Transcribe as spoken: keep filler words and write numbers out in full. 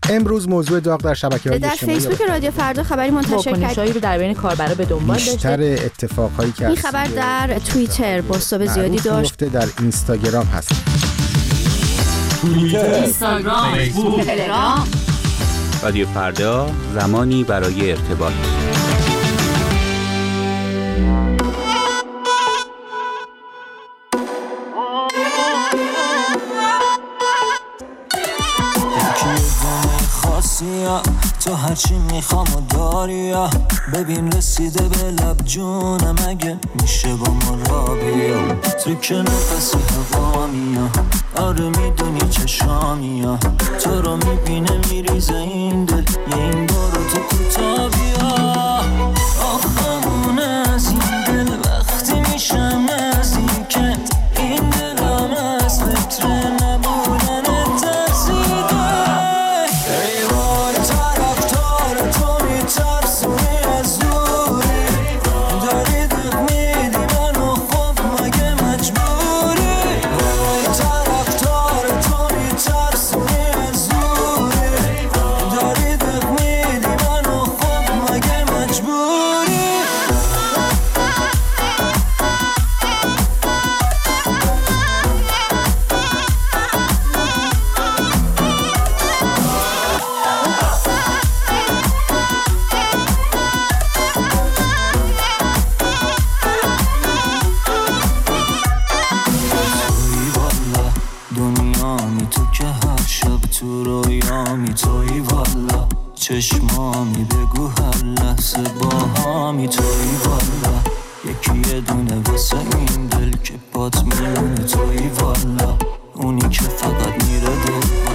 امروز موضوع داغ در شبکه‌های در اجتماعی فیسبوک رادیو فردا خبری منتشر واکنش‌هایی رو در بین کاربرا به دنبال داشته. بیشتر اتفاقهایی که این خبر در توییتر بازتاب زیادی داشت. در اینستاگرام هست. توییتر، اینستاگرام، فیسبوک، تلگرام. رادیو فردا، زمانی برای ارتباط. تو هرچی میخوام و داری، ببین رسیده به لب جونم، اگه میشه با ما را بیا. تو که نفسی هوا میا، آره میدونی چشامی ها، تو رو میبینه میریزه این دل، یه این بارو تو کوتا بیا. آخمون از این دل وقتی میشم نزدیکت، این دلم از متر نبودن ترسیده. چشمامی بگو هر لحظه با همی توی والا، یکی یه دونه واسه این دل که بات میمونه توی والا.